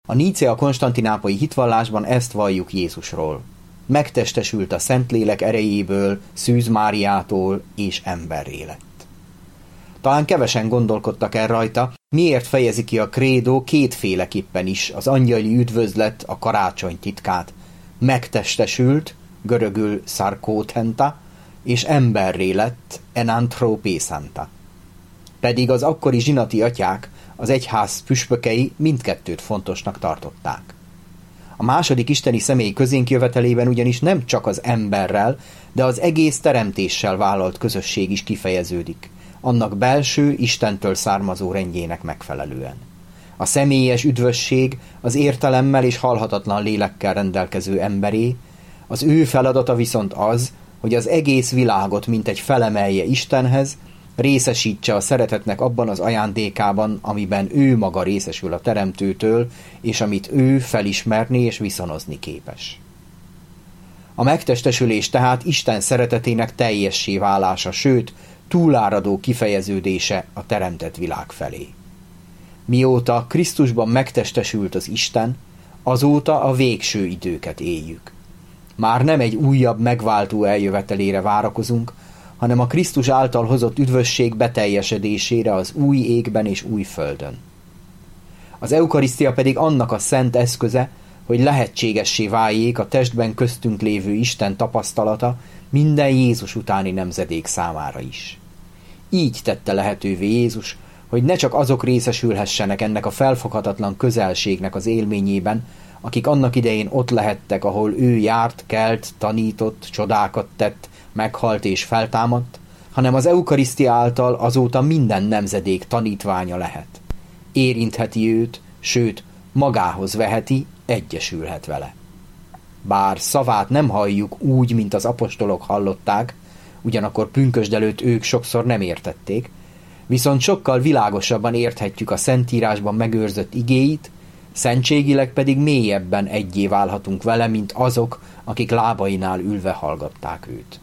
A Nícea-konstantinápolyi hitvallásban ezt valljuk Jézusról. Megtestesült a Szentlélek erejéből, Szűz Máriától és emberré lett. Talán kevesen gondolkodtak el rajta, miért fejezi ki a krédó kétféleképpen is az angyali üdvözlet, a karácsony titkát. Megtestesült, görögül sarkóthenta, és emberré lett, enanthropésanta. Pedig az akkori zsinati atyák, az egyház püspökei mindkettőt fontosnak tartották. A második isteni személy közénkjövetelében ugyanis nem csak az emberrel, de az egész teremtéssel vállalt közösség is kifejeződik, annak belső, Istentől származó rendjének megfelelően. A személyes üdvösség az értelemmel és halhatatlan lélekkel rendelkező emberé, az ő feladata viszont az, hogy az egész világot mintegy felemelje Istenhez, részesítse a szeretetnek abban az ajándékában, amiben ő maga részesül a Teremtőtől, és amit ő felismerni és viszonozni képes. A megtestesülés tehát Isten szeretetének teljessé válása, sőt, túláradó kifejeződése a teremtett világ felé. Mióta Krisztusban megtestesült az Isten, azóta a végső időket éljük. Már nem egy újabb megváltó eljövetelére várakozunk, hanem a Krisztus által hozott üdvösség beteljesedésére az új égben és új földön. Az eukarisztia pedig annak a szent eszköze, hogy lehetségessé váljék a testben köztünk lévő Isten tapasztalata minden Jézus utáni nemzedék számára is. Így tette lehetővé Jézus, hogy ne csak azok részesülhessenek ennek a felfoghatatlan közelségnek az élményében, akik annak idején ott lehettek, ahol ő járt, kelt, tanított, csodákat tett, meghalt és feltámadt, hanem az eukarisztia által azóta minden nemzedék tanítványa lehet. Érintheti őt, sőt, magához veheti, egyesülhet vele. Bár szavát nem halljuk úgy, mint az apostolok hallották, ugyanakkor pünkösd előtt ők sokszor nem értették, viszont sokkal világosabban érthetjük a Szentírásban megőrzött igéit, szentségileg pedig mélyebben egyé válhatunk vele, mint azok, akik lábainál ülve hallgatták őt.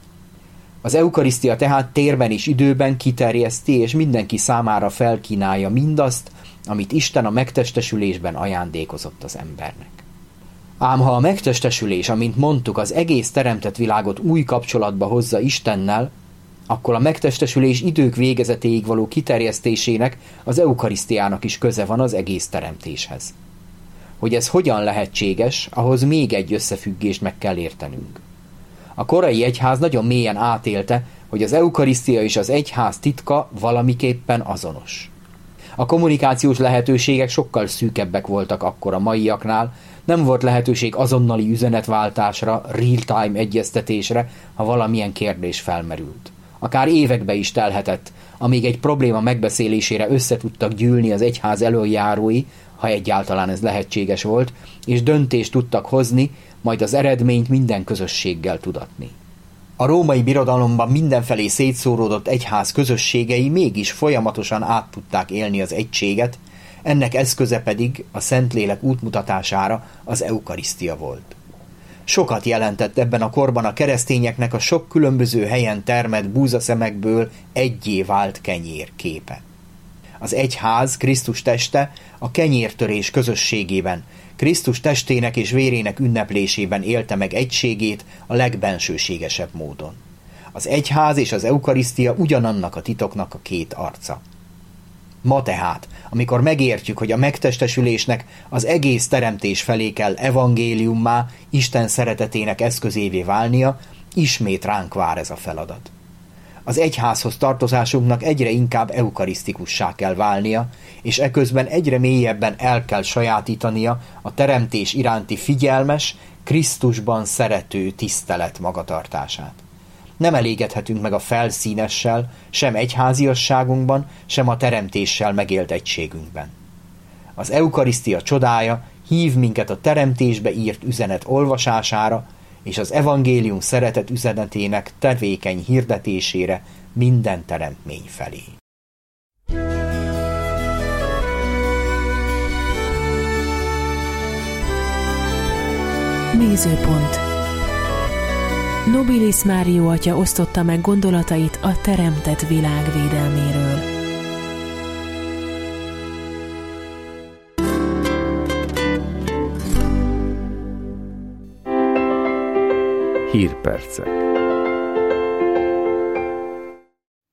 Az eukarisztia tehát térben és időben kiterjeszti és mindenki számára felkínálja mindazt, amit Isten a megtestesülésben ajándékozott az embernek. Ám ha a megtestesülés, amint mondtuk, az egész teremtett világot új kapcsolatba hozza Istennel, akkor a megtestesülés idők végezetéig való kiterjesztésének, az eukarisztiának is köze van az egész teremtéshez. Hogy ez hogyan lehetséges, ahhoz még egy összefüggést meg kell értenünk. A korai egyház nagyon mélyen átélte, hogy az eukarisztia és az egyház titka valamiképpen azonos. A kommunikációs lehetőségek sokkal szűkebbek voltak akkor a maiaknál, nem volt lehetőség azonnali üzenetváltásra, real-time egyeztetésre, ha valamilyen kérdés felmerült. Akár évekbe is telhetett, amíg egy probléma megbeszélésére összetudtak gyűlni az egyház elöljárói, ha egyáltalán ez lehetséges volt, és döntést tudtak hozni, majd az eredményt minden közösséggel tudatni. A római birodalomban mindenfelé szétszóródott egyház közösségei mégis folyamatosan át tudták élni az egységet, ennek eszköze pedig a Szentlélek útmutatására az eukarisztia volt. Sokat jelentett ebben a korban a keresztényeknek a sok különböző helyen termett búzaszemekből egyé vált kenyér képe. Az egyház, Krisztus teste a kenyértörés közösségében, Krisztus testének és vérének ünneplésében élte meg egységét a legbensőségesebb módon. Az egyház és az eukarisztia ugyanannak a titoknak a két arca. Ma tehát, amikor megértjük, hogy a megtestesülésnek az egész teremtés felé kell evangéliummá, Isten szeretetének eszközévé válnia, ismét ránk vár ez a feladat. Az egyházhoz tartozásunknak egyre inkább eukarisztikussá kell válnia, és eközben egyre mélyebben el kell sajátítania a teremtés iránti figyelmes, Krisztusban szerető tisztelet magatartását. Nem elégedhetünk meg a felszínessel, sem egyháziasságunkban, sem a teremtéssel megélt egységünkben. Az eukarisztia csodája hív minket a teremtésbe írt üzenet olvasására, és az evangélium szeretet üzenetének tevékeny hirdetésére minden teremtmény felé. Nézőpont. Nobilis Mário atya osztotta meg gondolatait a teremtett világ védelméről. Hírpercek.